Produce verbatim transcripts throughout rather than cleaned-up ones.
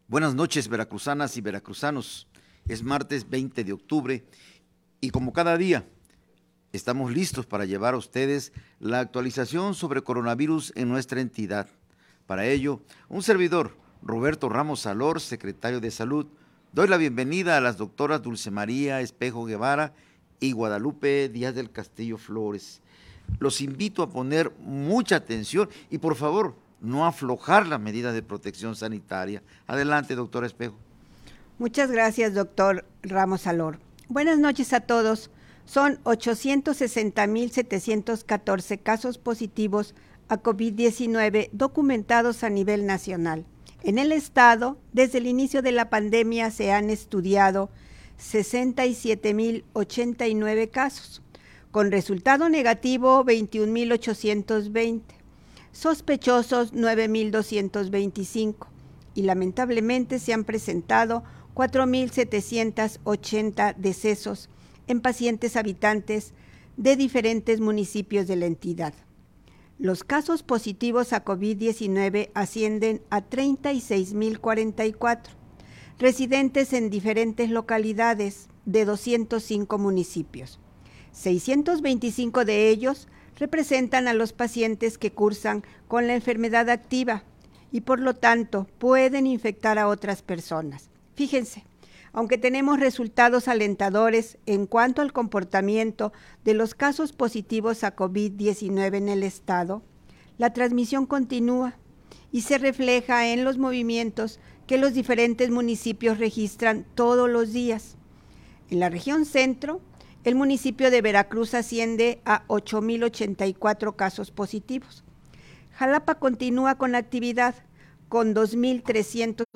Buenas noches, veracruzanas y veracruzanos. Es martes veinte de octubre y como cada día estamos listos para llevar a ustedes la actualización sobre coronavirus en nuestra entidad. Para ello, un servidor, Roberto Ramos Salor, secretario de Salud, doy la bienvenida a las doctoras Dulce María Espejo Guevara y Guadalupe Díaz del Castillo Flores. Los invito a poner mucha atención y por favor, no aflojar las medidas de protección sanitaria. Adelante, doctora Espejo. Muchas gracias, doctor Ramos Salor. Buenas noches a todos. Son ochocientos sesenta mil setecientos catorce casos positivos a COVID diecinueve documentados a nivel nacional. En el estado, desde el inicio de la pandemia se han estudiado sesenta y siete mil ochenta y nueve casos, con resultado negativo veintiún mil ochocientos veinte. Sospechosos nueve mil doscientos veinticinco y lamentablemente se han presentado cuatro mil setecientos ochenta decesos en pacientes habitantes de diferentes municipios de la entidad. Los casos positivos a COVID diecinueve ascienden a treinta y seis mil cuarenta y cuatro, residentes en diferentes localidades de doscientos cinco municipios. seiscientos veinticinco de ellos representan a los pacientes que cursan con la enfermedad activa y por lo tanto pueden infectar a otras personas. Fíjense, aunque tenemos resultados alentadores en cuanto al comportamiento de los casos positivos a COVID diecinueve en el estado, la transmisión continúa y se refleja en los movimientos que los diferentes municipios registran todos los días. En la región centro, el municipio de Veracruz asciende a ocho mil ochenta y cuatro casos positivos. Jalapa continúa con actividad con dos mil trescientos,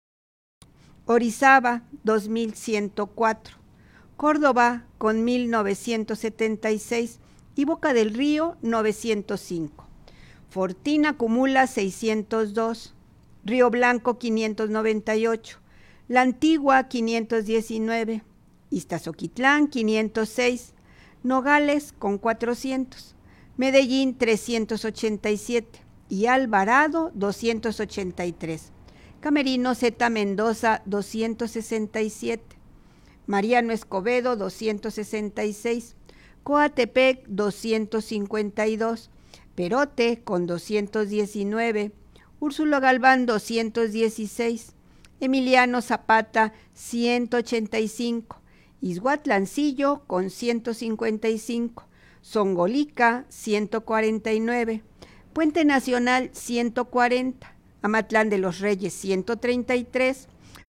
Orizaba dos mil ciento cuatro, Córdoba con mil novecientos setenta y seis y Boca del Río novecientos cinco. Fortín acumula seiscientos dos, Río Blanco quinientos noventa y ocho, La Antigua quinientos diecinueve, Iztazoquitlán quinientos seis, Nogales con cuatrocientos, Medellín trescientos ochenta y siete y Alvarado doscientos ochenta y tres, Camerino Zeta Mendoza doscientos sesenta y siete, Mariano Escobedo doscientos sesenta y seis, Coatepec doscientos cincuenta y dos, Perote con doscientos diecinueve, Úrsulo Galván doscientos dieciséis, Emiliano Zapata ciento ochenta y cinco, Izhuatlancillo con ciento cincuenta y cinco, Zongolica ciento cuarenta y nueve, Puente Nacional ciento cuarenta, Amatlán de los Reyes ciento treinta y tres,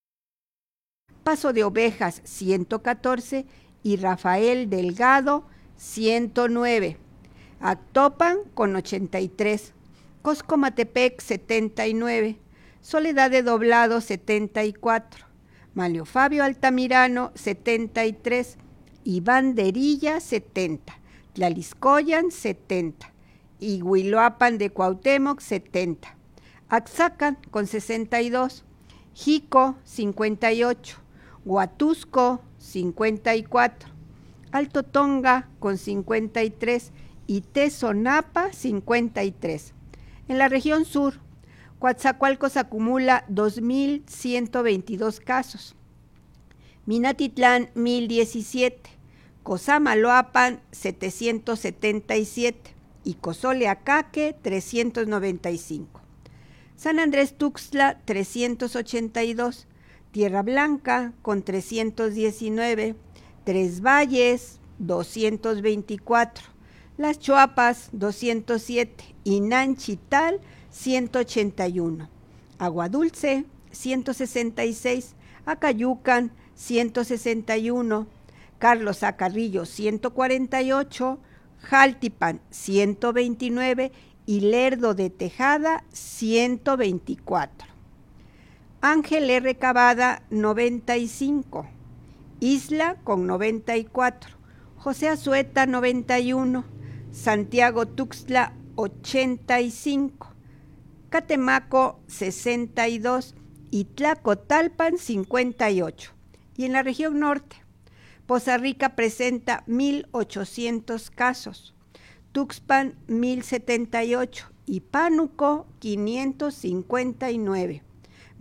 Paso de Ovejas ciento catorce y Rafael Delgado ciento nueve, Actopan con ochenta y tres, Coscomatepec setenta y nueve, Soledad de Doblado setenta y cuatro, Manlio Fabio Altamirano setenta y tres, Iván Derilla setenta, Tlaliscoyan setenta, Iguiloapan de Cuauhtémoc setenta, Axacan con sesenta y dos, Jico cincuenta y ocho, Huatusco cincuenta y cuatro, Alto Tonga con cincuenta y tres y Tezonapa cincuenta y tres. En la región sur, Coatzacoalcos acumula dos mil ciento veintidós casos, Minatitlán mil diecisiete, Cosamaloapan setecientos setenta y siete y Cozoleacaque trescientos noventa y cinco. San Andrés Tuxtla trescientos ochenta y dos, Tierra Blanca con trescientos diecinueve, Tres Valles doscientos veinticuatro, Las Chuapas doscientos siete y Nanchital ciento ochenta y uno, Agua Dulce ciento sesenta y seis, Acayucan ciento sesenta y uno, Carlos Acarrillo ciento cuarenta y ocho, Jaltipan ciento veintinueve y Lerdo de Tejada ciento veinticuatro. Ángel R. Cavada noventa y cinco, Isla con noventa y cuatro, José Azueta noventa y uno, Santiago Tuxtla ochenta y cinco, Catemaco sesenta y dos y Tlacotalpan cincuenta y ocho. Y en la región norte, Poza Rica presenta mil ochocientos casos, Tuxpan mil setenta y ocho y Pánuco quinientos cincuenta y nueve.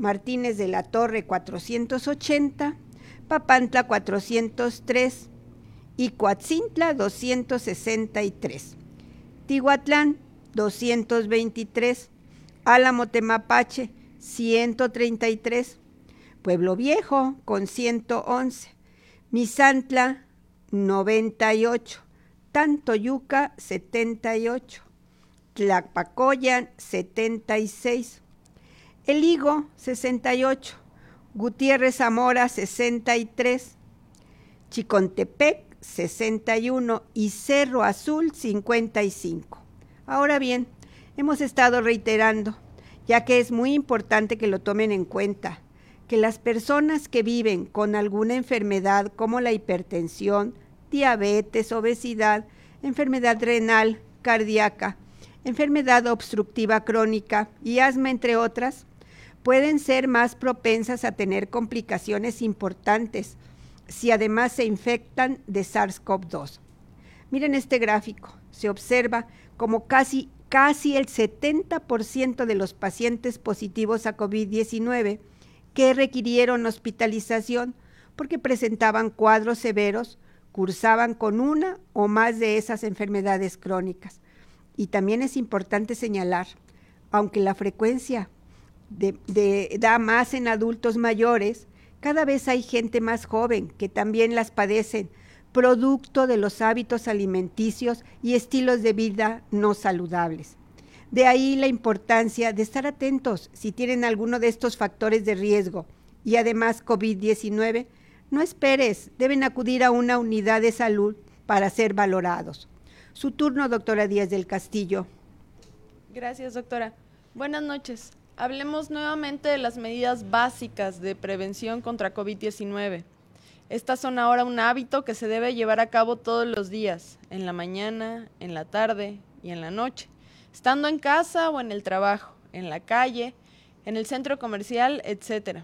Martínez de la Torre cuatrocientos ochenta, Papantla cuatrocientos tres y Coatzintla doscientos sesenta y tres. Tihuatlán doscientos veintitrés, Álamo Temapache ciento treinta y tres, Pueblo Viejo con ciento once, Misantla noventa y ocho, Tantoyuca setenta y ocho, Tlapacoyan setenta y seis, El Higo sesenta y ocho, Gutiérrez Zamora sesenta y tres, Chicontepec sesenta y uno y Cerro Azul cincuenta y cinco. Ahora bien, hemos estado reiterando, ya que es muy importante que lo tomen en cuenta, que las personas que viven con alguna enfermedad como la hipertensión, diabetes, obesidad, enfermedad renal, cardíaca, enfermedad obstructiva crónica y asma, entre otras, pueden ser más propensas a tener complicaciones importantes si además se infectan de SARS-CoV dos. Miren este gráfico, se observa como casi, casi el setenta por ciento de los pacientes positivos a COVID diecinueve que requirieron hospitalización porque presentaban cuadros severos, cursaban con una o más de esas enfermedades crónicas. Y también es importante señalar, aunque la frecuencia de, de, da más en adultos mayores, cada vez hay gente más joven que también las padecen, producto de los hábitos alimenticios y estilos de vida no saludables. De ahí la importancia de estar atentos si tienen alguno de estos factores de riesgo y además COVID diecinueve, no esperes, deben acudir a una unidad de salud para ser valorados. Su turno, doctora Díaz del Castillo. Gracias, doctora. Buenas noches. Hablemos nuevamente de las medidas básicas de prevención contra COVID diecinueve. Estas son ahora un hábito que se debe llevar a cabo todos los días, en la mañana, en la tarde y en la noche, estando en casa o en el trabajo, en la calle, en el centro comercial, etcétera.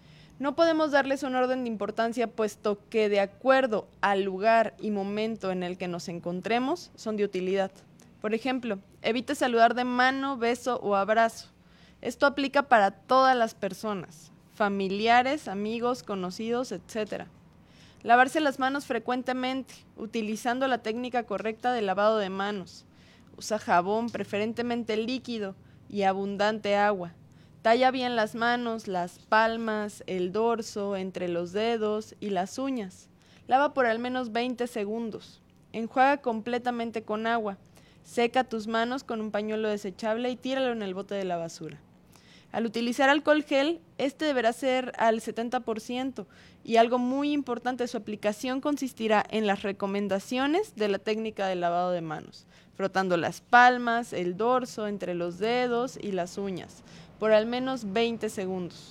No podemos darles un orden de importancia, puesto que de acuerdo al lugar y momento en el que nos encontremos, son de utilidad. Por ejemplo, evite saludar de mano, beso o abrazo. Esto aplica para todas las personas, familiares, amigos, conocidos, etcétera. Lavarse las manos frecuentemente, utilizando la técnica correcta de lavado de manos. Usa jabón, preferentemente líquido, y abundante agua. Talla bien las manos, las palmas, el dorso, entre los dedos y las uñas. Lava por al menos veinte segundos. Enjuaga completamente con agua. Seca tus manos con un pañuelo desechable y tíralo en el bote de la basura. Al utilizar alcohol gel, este deberá ser al setenta por ciento y algo muy importante, su aplicación consistirá en las recomendaciones de la técnica de lavado de manos, frotando las palmas, el dorso, entre los dedos y las uñas, por al menos veinte segundos.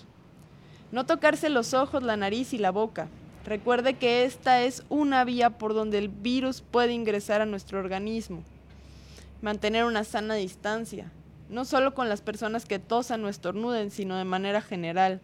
No tocarse los ojos, la nariz y la boca. Recuerde que esta es una vía por donde el virus puede ingresar a nuestro organismo. Mantener una sana distancia, no solo con las personas que tosan o estornuden, sino de manera general.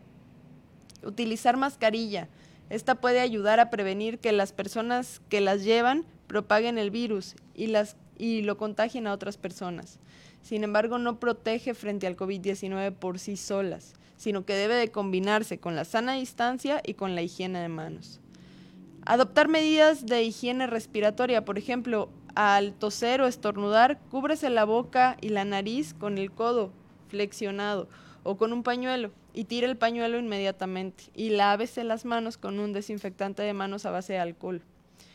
Utilizar mascarilla. Esta puede ayudar a prevenir que las personas que las llevan propaguen el virus y, las, y lo contagien a otras personas. Sin embargo, no protege frente al COVID diecinueve por sí solas, sino que debe de combinarse con la sana distancia y con la higiene de manos. Adoptar medidas de higiene respiratoria, por ejemplo, al toser o estornudar, cúbrese la boca y la nariz con el codo flexionado o con un pañuelo y tire el pañuelo inmediatamente y lávese las manos con un desinfectante de manos a base de alcohol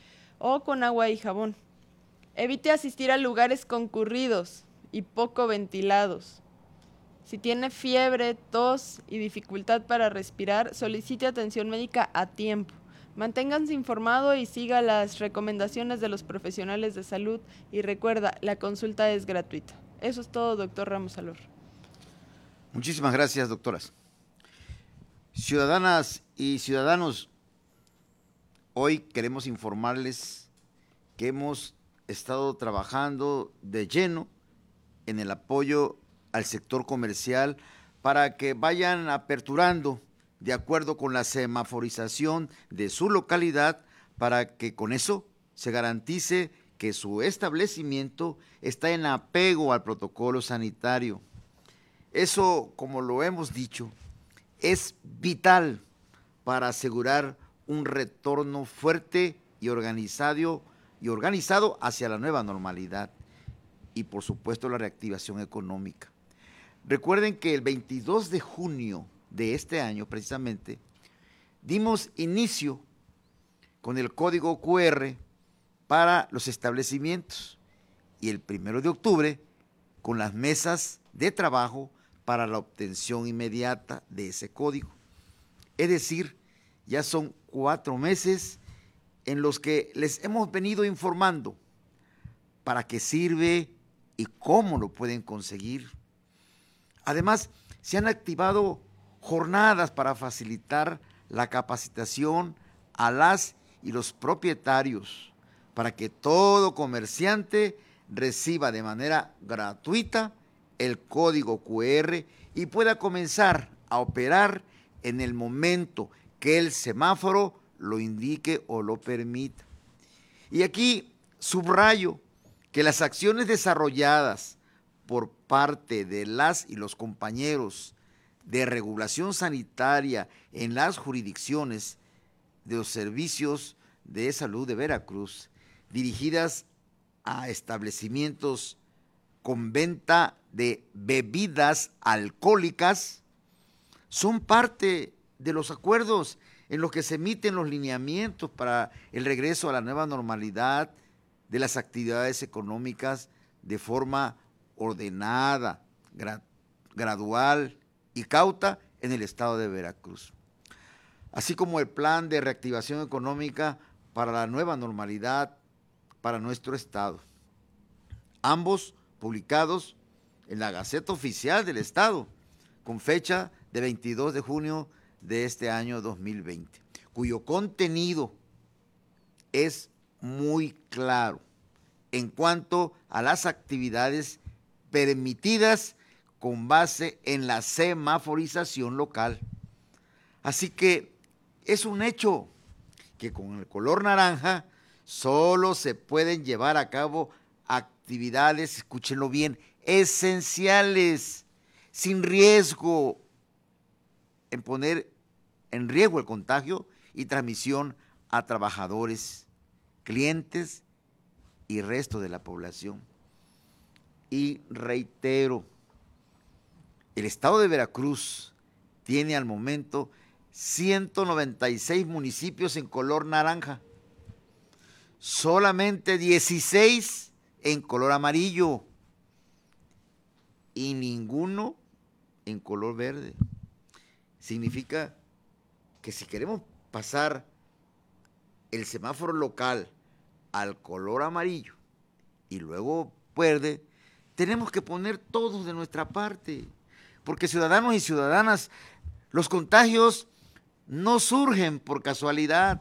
o con agua y jabón. Evite asistir a lugares concurridos y poco ventilados. Si tiene fiebre, tos y dificultad para respirar, solicite atención médica a tiempo. Manténganse informado y siga las recomendaciones de los profesionales de salud y recuerda, la consulta es gratuita. Eso es todo, doctor Ramos Alor. Muchísimas gracias, doctoras. Ciudadanas y ciudadanos, hoy queremos informarles que hemos estado trabajando de lleno en el apoyo al sector comercial para que vayan aperturando de acuerdo con la semaforización de su localidad, para que con eso se garantice que su establecimiento está en apego al protocolo sanitario. Eso, como lo hemos dicho, es vital para asegurar un retorno fuerte y organizado, y organizado hacia la nueva normalidad y, por supuesto, la reactivación económica. Recuerden que el veintidós de junio de este año, precisamente, dimos inicio con el código cu erre para los establecimientos y el primero de octubre con las mesas de trabajo para la obtención inmediata de ese código. Es decir, ya son cuatro meses en los que les hemos venido informando para qué sirve y cómo lo pueden conseguir. Además, se han activado jornadas para facilitar la capacitación a las y los propietarios para que todo comerciante reciba de manera gratuita el código cu erre y pueda comenzar a operar en el momento que el semáforo lo indique o lo permita. Y aquí subrayo que las acciones desarrolladas por parte de las y los compañeros de regulación sanitaria en las jurisdicciones de los servicios de salud de Veracruz, dirigidas a establecimientos con venta de bebidas alcohólicas, son parte de los acuerdos en los que se emiten los lineamientos para el regreso a la nueva normalidad de las actividades económicas de forma ordenada, gra- gradual y cauta en el estado de Veracruz, así como el plan de reactivación económica para la nueva normalidad para nuestro estado, ambos publicados en la Gaceta Oficial del Estado, con fecha de veintidós de junio de este año dos mil veinte, cuyo contenido es muy claro en cuanto a las actividades permitidas con base en la semaforización local. Así que es un hecho que con el color naranja solo se pueden llevar a cabo actividades, escúchenlo bien, esenciales, sin riesgo en poner en riesgo el contagio y transmisión a trabajadores, clientes y resto de la población. Y reitero, el estado de Veracruz tiene al momento ciento noventa y seis municipios en color naranja, solamente dieciséis en color amarillo y ninguno en color verde. Significa que si queremos pasar el semáforo local al color amarillo y luego verde, tenemos que poner todos de nuestra parte, porque ciudadanos y ciudadanas, los contagios no surgen por casualidad.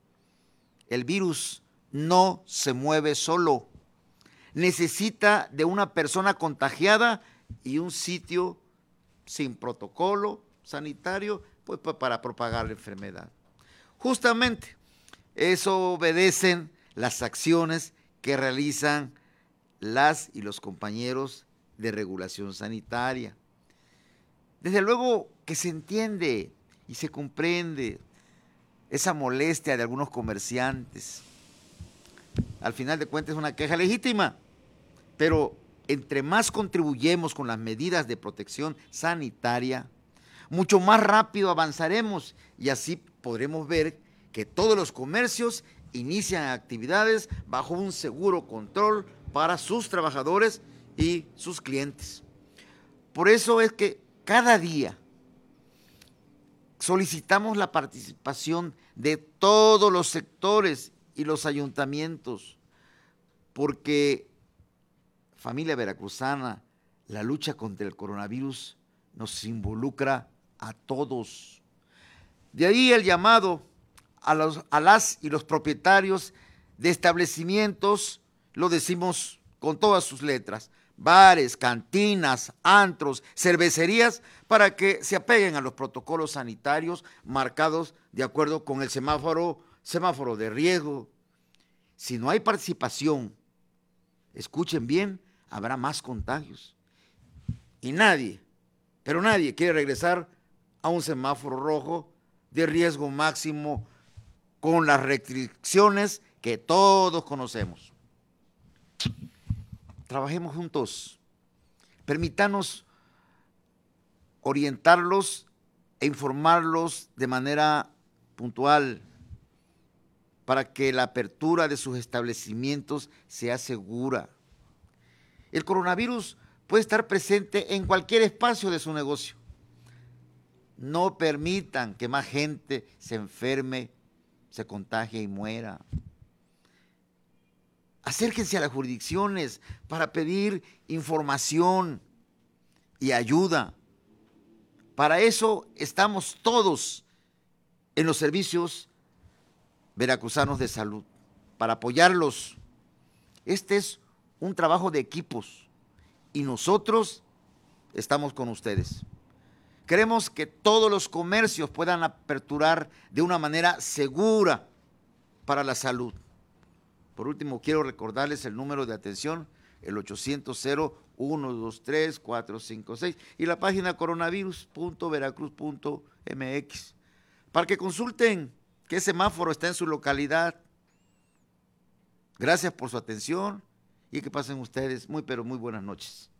El virus no se mueve solo, necesita de una persona contagiada y un sitio sin protocolo sanitario, pues, para propagar la enfermedad. Justamente eso obedecen las acciones que realizan las y los compañeros de regulación sanitaria. Desde luego que se entiende y se comprende esa molestia de algunos comerciantes. Al final de cuentas es una queja legítima, pero entre más contribuyemos con las medidas de protección sanitaria, mucho más rápido avanzaremos y así podremos ver que todos los comercios inician actividades bajo un seguro control para sus trabajadores y sus clientes. Por eso es que cada día solicitamos la participación de todos los sectores y los ayuntamientos, porque, familia veracruzana, la lucha contra el coronavirus nos involucra a todos. De ahí el llamado a, los, a las y los propietarios de establecimientos, lo decimos con todas sus letras, bares, cantinas, antros, cervecerías, para que se apeguen a los protocolos sanitarios marcados de acuerdo con el semáforo, semáforo de riesgo. Si no hay participación, escuchen bien, habrá más contagios. Y nadie, pero nadie quiere regresar a un semáforo rojo de riesgo máximo con las restricciones que todos conocemos. Trabajemos juntos. Permítanos orientarlos e informarlos de manera puntual para que la apertura de sus establecimientos sea segura. El coronavirus puede estar presente en cualquier espacio de su negocio. No permitan que más gente se enferme, se contagie y muera. Acérquense a las jurisdicciones para pedir información y ayuda. Para eso estamos todos en los servicios veracruzanos de salud, para apoyarlos. Este es un trabajo de equipos y nosotros estamos con ustedes. Queremos que todos los comercios puedan aperturar de una manera segura para la salud. Por último, quiero recordarles el número de atención, el ochocientos cero uno dos tres cuatro cinco seis y la página coronavirus punto veracruz punto m x para que consulten qué semáforo está en su localidad. Gracias por su atención y que pasen ustedes muy pero muy buenas noches.